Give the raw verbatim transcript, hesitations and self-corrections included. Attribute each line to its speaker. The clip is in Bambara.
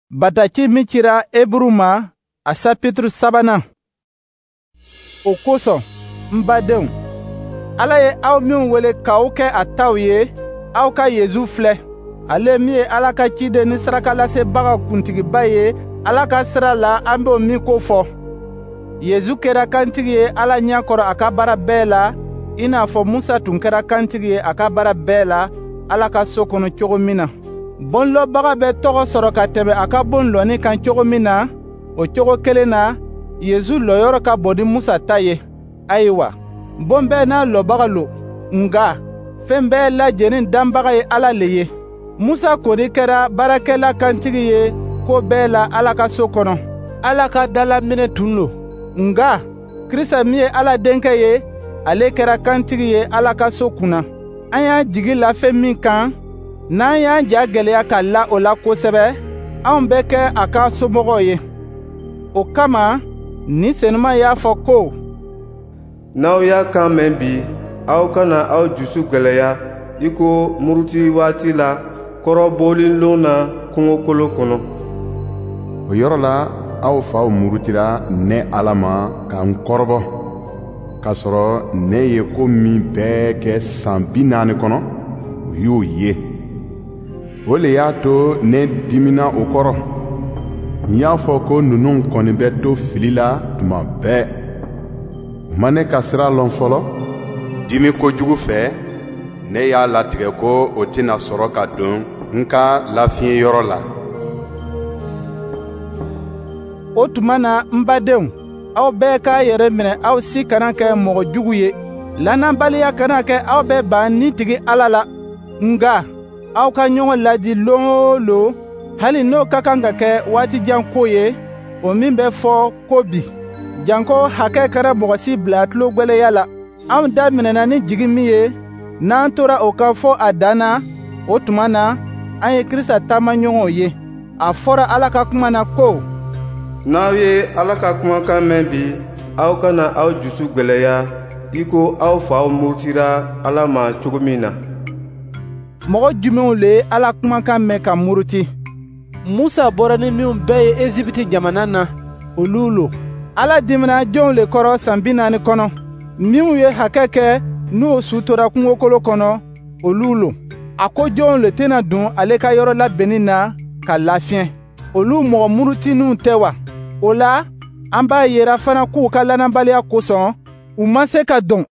Speaker 1: Bataki min cira Eburu ma a sapituru sabanan. O kosɔn, n badenw, Ala ye aw min wele k'aw kɛ a taw ye, aw ka Yezu filɛ. Ale min ye Ala ka ciden ni sarakalasebaga kuntigiba ye Ala ka sira la, an b'o min ko fɔ. Yezu kɛra kantigi ye Ala ɲɛkɔrɔ a ka baara bɛɛ la, i n'a fɔ Musa tun kɛra kantigi ye a ka baara bɛɛ la Ala ka so kɔnɔ cogo min na. Bonlɔbaga bɛ tɔgɔ sɔrɔ ka tɛmɛ a ka bon lɔnni kan cogo min na, o cogo kelen na, Yezu lɔyɔrɔ ka bon ni Musa ta ye. Ayiwa, bon bɛɛ n'a lɔbaga lo, nga fɛn bɛɛ lajɛlen danbaga ye Ala le ye. Musa kɔni kɛra baarakɛla kantigi ye ko bɛɛ la Ala ka so kɔnɔ. Ala ka dalaminɛ tun lo. Nga Kirisa min ye Ala denkɛ ye, ale kɛra kantigi ye Ala ka so kunna. An y'an jigi la fɛn min kan, n'an y'an ja gɛlɛya ka la o la kosɛbɛ, anw bɛ kɛ a ka somɔgɔw ye. O kama, ni Senuma y'a fɔ ko,
Speaker 2: n'aw y'a kan mɛn bi, aw kana aw jusu gwɛlɛya i ko muruti waati la kɔrɔbɔlilon na kungokolon kɔnɔ.
Speaker 3: O yɔrɔ la, aw faw murutira ne Ala ma k'an kɔrɔbɔ, k'a sɔrɔ ne ye ko min bɛɛ kɛ san bi naani kɔnɔ, o y'o ye. O le y'a to ne dimina o kɔrɔ. N y'a fɔ ko ninnu kɔni bɛ to fili la tuma bɛɛ. U ma ne ka sira lɔn fɔlɔ. Dimi kojugu fɛ, ne y'a latigɛ ko o tɛna sɔrɔ ka don n ka lafiɲɛyɔrɔ la.
Speaker 1: O tuma na, n badenw, aw bɛɛ k'a yɛrɛ minɛ aw si kana kɛ mɔgɔ jugu ye. Lannabaliya kana kɛ aw bɛ ban nitigi Ala la. Nga aw ka ɲɔgɔn ladi lon o lon, hali n'o ka kan ka kɛ waatijan ko ye, o min bɛ fɔ ko bi. Janko hakɛ kɛra mɔgɔ si bila tulo gwɛlɛya la. Anw daminɛna ni jigi min ye, n'an tora o kan fɔ a dan na, o tuma na, an ye Kirisa taamaɲɔgɔnw ye. A fɔra Ala ka kuma na ko,
Speaker 2: n'aw ye Ala ka kumakan mɛn bi, aw kana aw jusu gwɛlɛya i ko aw faw murutira Ala ma cogo min na.
Speaker 1: Mɔgɔ jumɛnw le ye Ala kumakan mɛn ka muruti? Musa bɔra ni minnu bɛɛ ye Ezipiti jamana na, olu lo. Ala dimina jɔnw le kɔrɔ san bi naani kɔnɔ. Minnu ye hakɛ kɛ n'o su tora kungokolon kɔnɔ, olu lo. A ko jɔnw le tɛna dun ale ka yɔrɔ labɛnni na ka lafiɲɛ. Olu mɔgɔ murutininw tɛ wa? O la, an b'a yera fana k'u ka lannabaliya kosɔn, u ma se ka dɔn.